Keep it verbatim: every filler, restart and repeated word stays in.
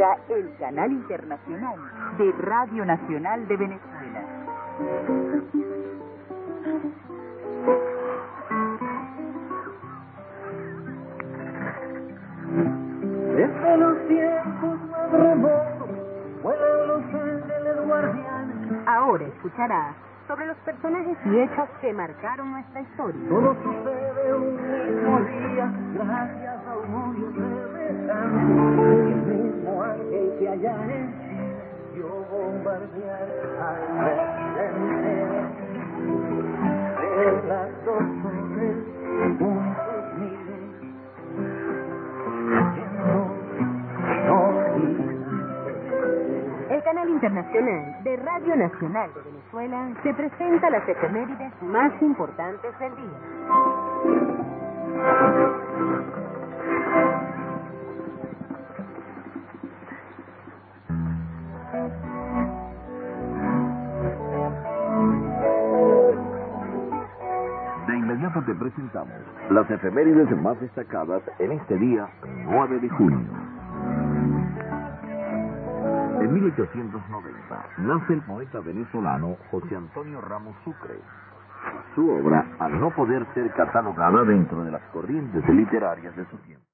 llega el canal internacional de Radio Nacional de Venezuela. Desde los tiempos más remotos vuelan los ángeles guardianes. Ahora escucharás sobre los personajes y hechos que marcaron nuestra historia. Todo sucede un mismo día, gracias a un odio semejante. El mismo ángel que allá en Chile vio bombardear al presidente. De las dos torres, juntos miren, El canal internacional de Radio Nacional de Venezuela te presenta las efemérides más importantes del día. De inmediato te presentamos las efemérides más destacadas en este día nueve de junio. En mil ochocientos noventa nace el poeta venezolano José Antonio Ramos Sucre. Su obra, al no poder ser catalogada dentro de las corrientes literarias de su tiempo,